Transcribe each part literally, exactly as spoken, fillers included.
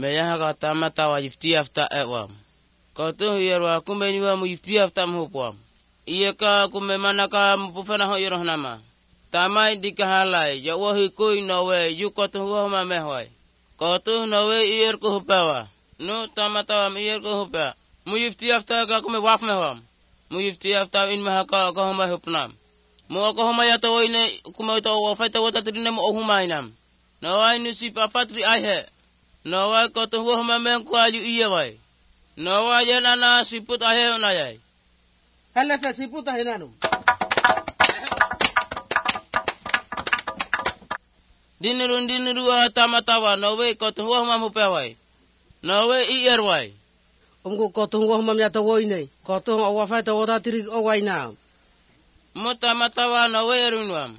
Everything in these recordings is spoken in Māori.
Meya kata mata wa yifti afta ewam. Kotu hiyarwa kumbeniwa mu yifti afta mhupwam. Iya ka kumemana ka mpufana ho yoroh nama. Tamai dikahalai ya wahi kui nawe yu kotu huwa huma mehwai. Kotu nawe iyer ko hupawa. No tamata wa iyer ko hupa. Mu yifti afta ka kume waf mehwam. Mu yifti afta in mahaka ka huma hupnam. Mu ako huma yata waine kume ito wafaita wata trine mu ohuma inam. Nawai nusi pafatri aihe. Nawai kotu huwa huma menku aju iya wai. Nawai yanana siput aihe unayai. Halafa siput aihe nanum. Dinirun diniru tamatawa nawe kotu huwa huma mupewai. Nawe iyer wai. Umko kotu huwa huma miyata waine. Kotu huwa wafaita wata tiri owai naam. Mu tamatawa nawe erunwam.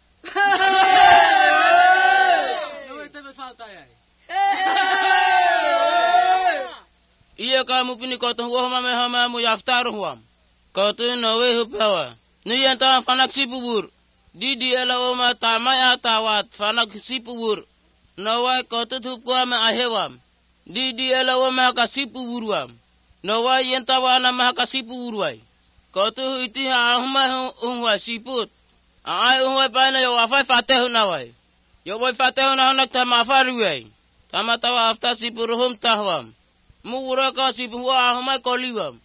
Iya kamu pini kotu huwa huma mehama mu yaftaru huwam. Kotu nawe hupewa. Nuyanta fanak sipubur. Didi ela oma tamaya tawat fanak sipubur. Nawai kotu hupwa me ahewam. Didi ela oma kasipubur wam. Nawai yenta wana mahaka sipubur wai. Kotu iti ahuma unwa siput. Ai unwa paina yo wafai fatehu nawai. Yo wai fatehu na honak tamafari wai. Tamatawa afta sipuruhum tahwam. Muura ka sipuwa ahuma koliwam.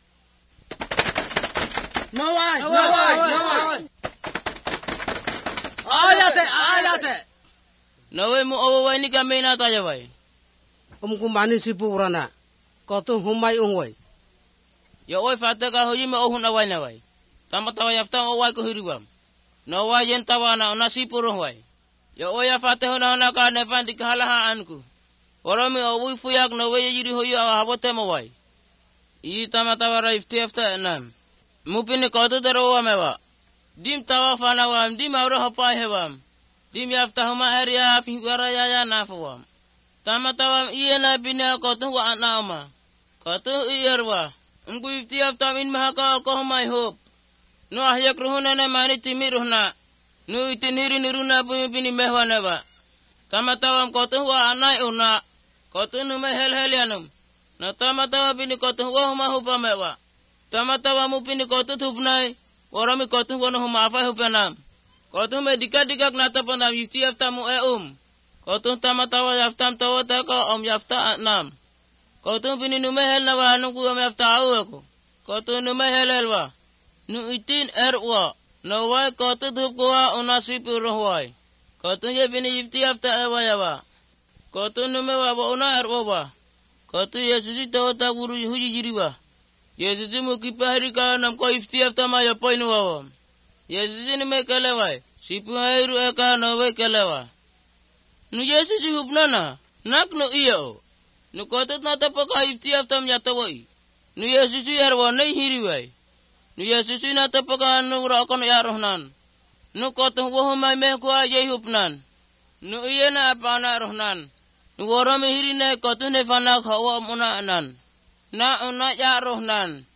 Nawai, nawai, nawai. Ayate, ayate. Nawe mu awawai ni kamena taja wai. Umku mani sipurana. Kotu humai unwai. Yo wai fate ka hoji me ohun awai na wai. Tamatawa yafta awai ko hiriwam. Nawai yentawa na ona sipuruh wai. Yo wai fate hona hona ka nefan dikahalaha anku. Orami awui fuyak nawe yiri hoyo habote mo wai. Iyi tamatawa ra ifti afta enam. Mupini kotu dero mewa. Dim tawa fana wam, dim awro hapai hewam. Dim yafta huma area fiwara yaya nafawam. Tamatawa iye na bina kotu wa anauma. Kotu iyerwa. Umku ifti afta min mahaka ko huma hop. No ahyak ruhuna na mani timiruhna. No itiniri niruna bini mehwa neba. Tamatawa kotu wa anai una. Kotu nume hel hel yanum. Na tamatawa bini kotu wa huma hupa mewa. Tamatawa mupini kotu tupnai. Orami kotu kono huma afai hupenam. Kotu me dika dika knata pandam yifti yafta mu e um. Kotu tamatawa yaftam tawa taka om yafta atnam. Kotu bini nume hel na wa anum kuwa yafta au eko. Kotu nume hel hel wa. Nu itin er wa. No wai kotu tupkuwa unasipi rohwai. Kotu ye bini yifti yafta ewa yawa. Kotu nume wa wa una er wa. Kotu yesusi tawa takuru huji jiriwa. Yesusi mukipahari ka nam ko ifti afta ma ya poinu wawam. Yesusi ni me kelewai. Sipu hairu eka no we kelewa. Nu Yesusi hupnana. Nak no iya o. Nu kotot na tapa ka ifti afta mnyata wai. Nu Yesusi erwa nei hiriwai. Nu Yesusi na tapa ka nu rakon yarohnan. Nu kotot wahumai meh kwa jai hupnan. Nu iya na apana rohnan. Nu warame hiri na kotot ne fanak hawa muna anan. Na una yarohnan.